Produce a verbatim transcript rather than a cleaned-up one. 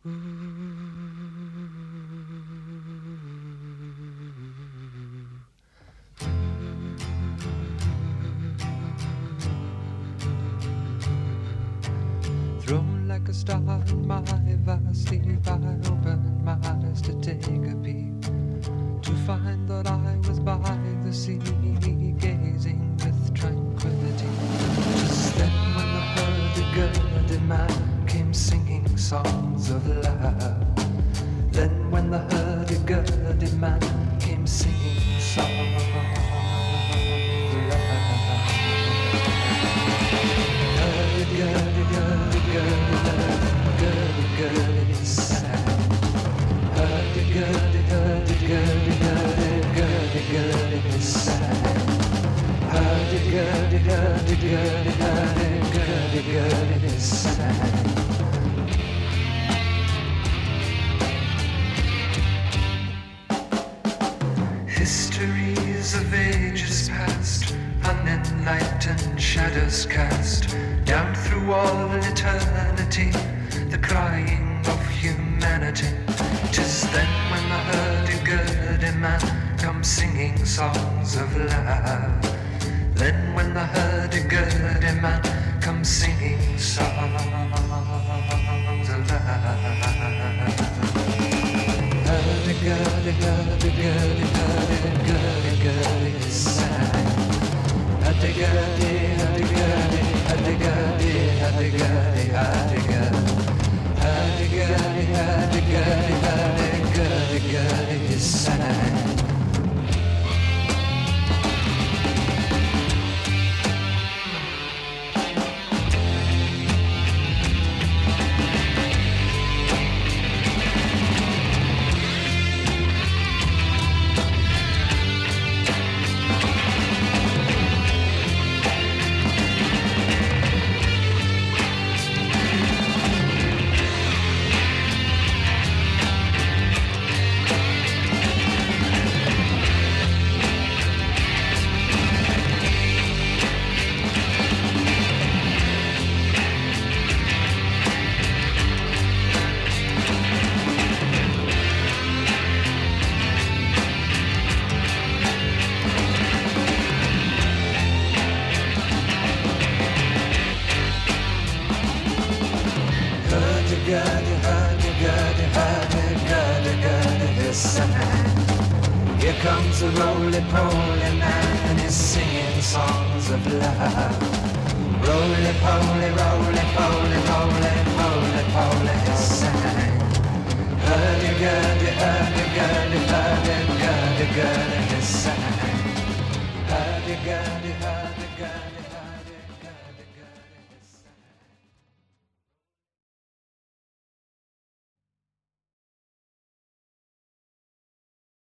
Thrown like a star in my vast sleep, I opened my eyes to take a peek, to find that I was by the sea, gazing with tranquility. Just then when the hurdy-gurdy man came singing songs of love, then when the hurdy-gurdy man came singing songs of love, hurdy-gurdy-gurdy Hurdy-gurdy sad. Hurdy-gurdy, hurdy-gurdy, hurdy-gurdy sad. Hurdy-gurdy, hurdy-gurdy, hurdy-gurdy sad. Histories of ages past, unenlightened shadows cast down through all eternity, the crying of humanity. 'Tis then when the hurdy-gurdy man comes singing songs of love. Then when the hurdy-gurdy man comes singing songs of love. Hurdy-gurdy, hurdy-gurdy, hurdy-gurdy is sad. Hurdy-gurdy, hurdy-gurdy, hurdy-gurdy, hurdy-gurdy, hurdy-gurdy. Hurdy-gurdy, hurdy-gurdy, hurdy-gurdy is sad. Here comes a roly-poly man and he's singing songs of love. Roly-poly, roly-poly, roly-poly, poly, his sang. Hurdy-gurdy, hurdy-gurdy, hurdy-gurdy, hurdy-gurdy, his sang. Hurdy-gurdy, hurdy-gurdy.